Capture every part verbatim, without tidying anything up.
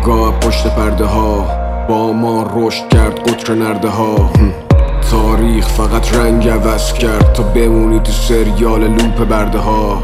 آگاه پشت پرده ها با ما رشد کرد قطر نرده ها. تاریخ فقط رنگ عوض کرد تا بمونی تو سریال لوپ برده ها.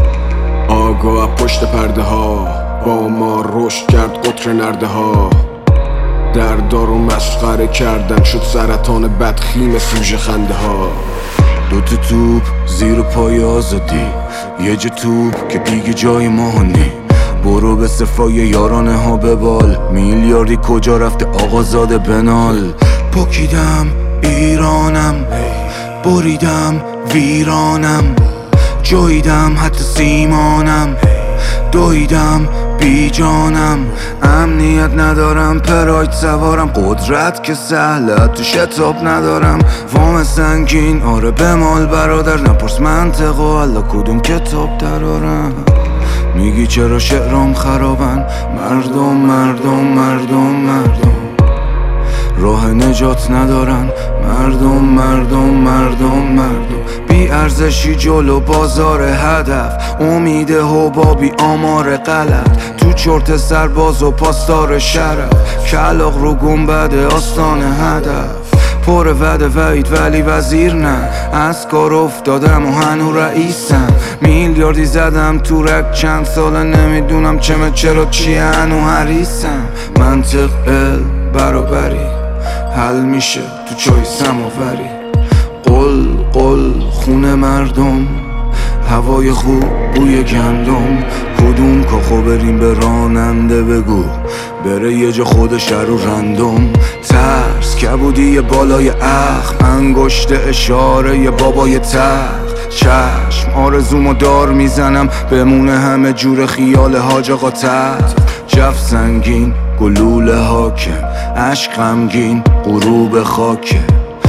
آگاه پشت پرده ها با ما رشد کرد قطر نرده ها. در دارو مسخره کردن شد سرطان بدخیم سوژه خنده ها. دو تا توپ زیر پای آزادی، یه جا توپ که دیگه جای ما نی. برو به صفای یارانه ها ببال، میلیاردی کجا رفته آقازاده بنال. پکیدم ایرانم، بریدم ویرانم، جاییدم حتی سیمانم، دویدم بی جانم. امنیت ندارم، پراید سوارم، قدرت که سهله تو شتاب ندارم. وام سنگین آره بمال برادر، نپرس منطق و حالا کدوم کتاب درارم. میگی چرا شعرام خرابن، مردم مردم مردم مردم راه نجات ندارن. مردم مردم مردم مردم بی ارزشی جلو بازار هدف، امید حبابی آمار غلط، تو چرت سرباز و پاسدار شرف، کلاغ رو گنبد آستان هدف. پر وعده وعید ولی وزیر نه، از کار افتادم و هنو رئیسم. میلیاردی زدم تو رک چند ساله، نمیدونم چمه چرا چیه هنو حریصم. منطق ال برابری حل میشه تو چای سماوری. قل قل خونه مردم، هوای خوب بوی گندم. کدوم کاخو بریم به راننده بگو بره یه جا خودش رو رندم. ترس کبودی بالای اخم، انگشت اشاره یه بابای تخت. چشم آرزومو دار میزنم، بمونه همه جور خیال حاج آقا تخت. جف سنگین گلوله حاکم، عشق غمگین غروب خاکه.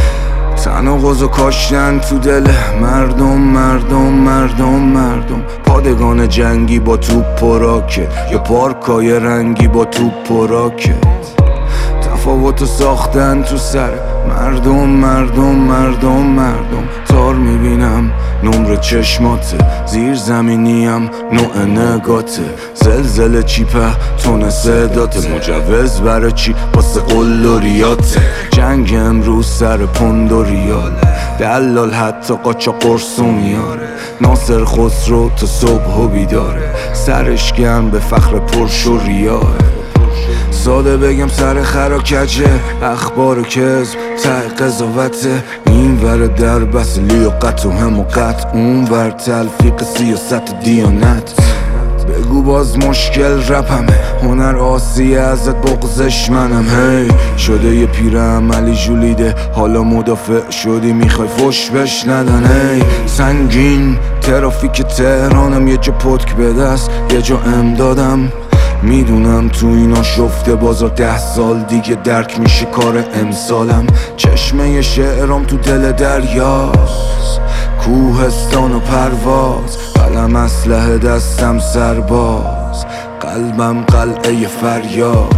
تناقض و کاشتن تو دل مردم مردم مردم مردم پادگان جنگی با توپ و راکت، یا پارکای رنگی با توپ و راکت. تفاوتو ساختن تو سر مردم مردم مردم مردم تار میبینم نمر چشماته، زیر زمینیم نوع نگاته. زلزله چیپه تون صداته، مجوز برای چی واسه قل و ریاته. جنگ امروز سر پوند و ریاله، دلال حتی قاچا قرص و میاره. ناصر خسرو تا صبح و بیداره، سرش گرم به فخر پرش و ریاه. ساده بگم سر خرا کجه، اخبار و کذب ته قضاوته. این ور در بس لیاقت و حماقت، اون ور تلفیق سیاست دیانت. بگو باز مشکل رپمه، هنر آسیه ازت بغزش منم. هی شده یه پیر عملی جولیده، حالا مدافع شدی میخوای فش بش ندن. هی سنگین ترافیک تهرانم، یه جا پتک به دست یه جا امدادم. میدونم تو اینا شفته بازار، ده سال دیگه درک میشه کار امسالم. چشمه شعرام تو دل دریاست، کوهستان و پرواز. قلم اسلحه دستم سرباز، قلبم قلعه فریاد.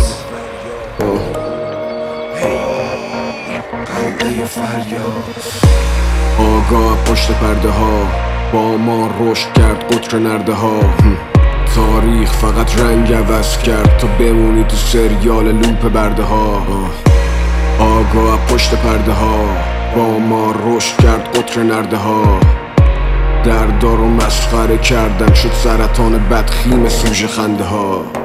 قلعه فریاد. آگاه پشت پرده ها با ما رشد کرد قطر نرده ها. تاریخ فقط رنگ عوض کرد تا بمونی تو سریال لوپ برده ها. آگاه پشت پرده ها با ما رشد کرد قطر نرده ها. در دارو مسخره کردن شد سرطان بدخیم سوژه خنده ها.